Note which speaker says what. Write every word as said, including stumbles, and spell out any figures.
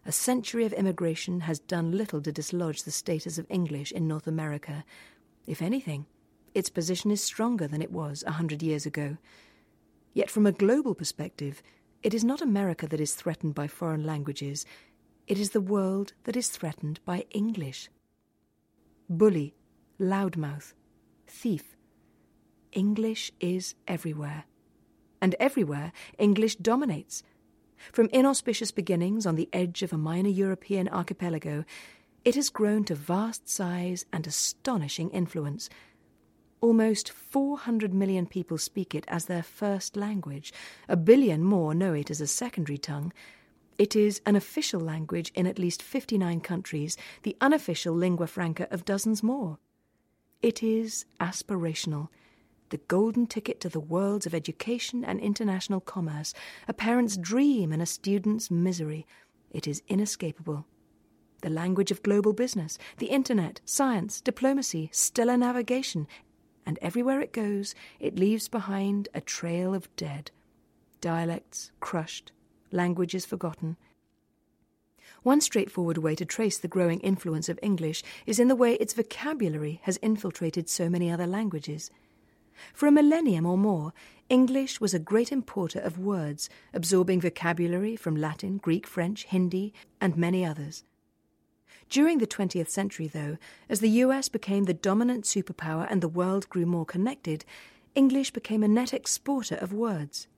Speaker 1: A century of immigration has done little to dislodge the status of English in North America. If anything, its position is stronger than it was a hundred years ago. Yet from a global perspective, it is not America that is threatened by foreign languages. It is the world that is threatened by English. Bully, loudmouth, thief. English is everywhere. And everywhere, English dominates. From inauspicious beginnings on the edge of a minor European archipelago, it has grown to vast size and astonishing influence. Almost four hundred million people speak it as their first language. A billion more know it as a secondary tongue. It is an official language in at least fifty-nine countries, the unofficial lingua franca of dozens more. It is aspirational, the golden ticket to the worlds of education and international commerce, a parent's dream and a student's misery. It is inescapable. The language of global business, the internet, science, diplomacy, stellar navigation, and everywhere it goes, it leaves behind a trail of dead. Dialects crushed, languages forgotten. One straightforward way to trace the growing influence of English is in the way its vocabulary has infiltrated so many other languages. For a millennium or more, English was a great importer of words, absorbing vocabulary from Latin, Greek, French, Hindi, and many others. During the twentieth century, though, as the U S became the dominant superpower and the world grew more connected, English became a net exporter of words.